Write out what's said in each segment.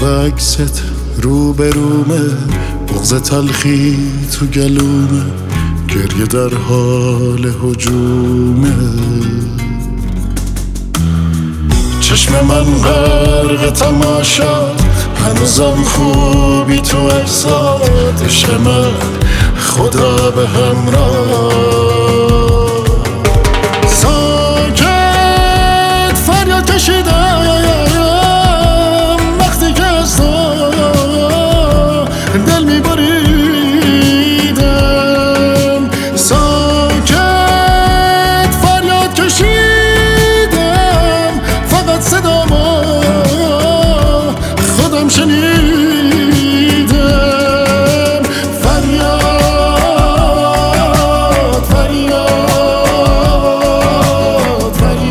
عکست رو به رومه، بغض تلخی تو گلومه، گریه در حال هجومه. چشم من غرق تماشا، هنوزم خوبی تو احساد. عشق من خدا به همراه. ساکت فریاد کشیدم وقتی که از تو دل میبریدم. ساکت فریاد کشیدم، فقط صدامو خودم شنیدم. فریاد فریاد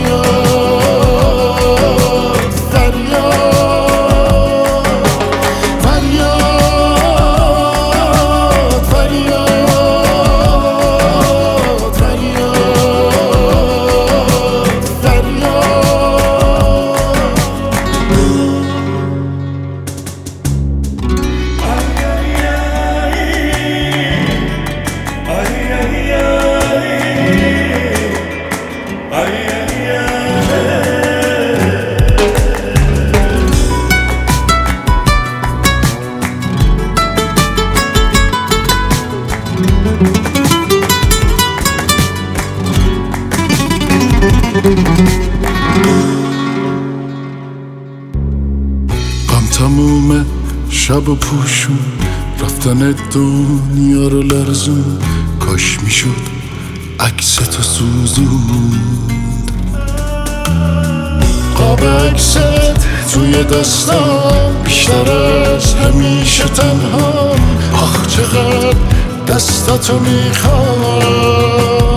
فریاد فریاد فریاد فریاد غم تمومه شب و پوشون، رفتن دنیا رو لرزون. کاش میشد عکس تو سوزوند. قاب عکست توی دستم، بیشتر از همیشه تنها. آخ چقدر دستتو میخوام.